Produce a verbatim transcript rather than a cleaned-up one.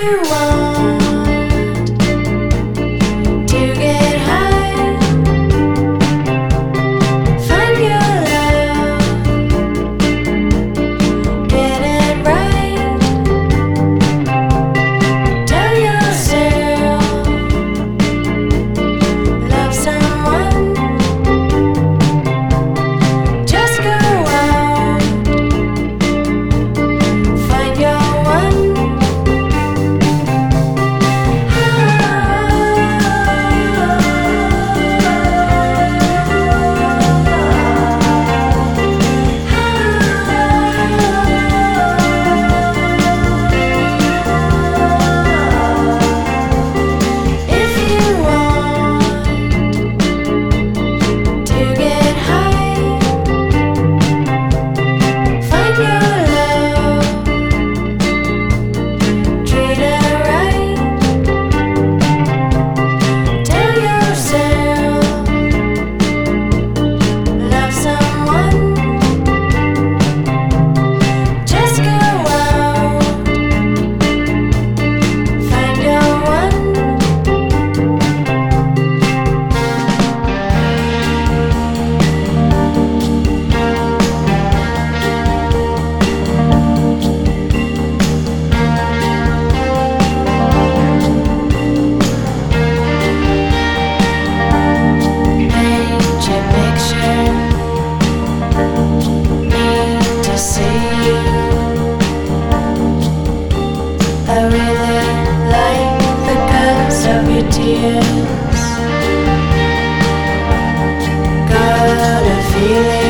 you want to get high, find your love, get it right. Tell yourself, love someone. Just go out, find your one. If you want to get high, find your love, treat her right. Tell yourself, love someone. Just go out, find your one. Paint your picture, need to see you. I really like the colors of your tears. Got a feeling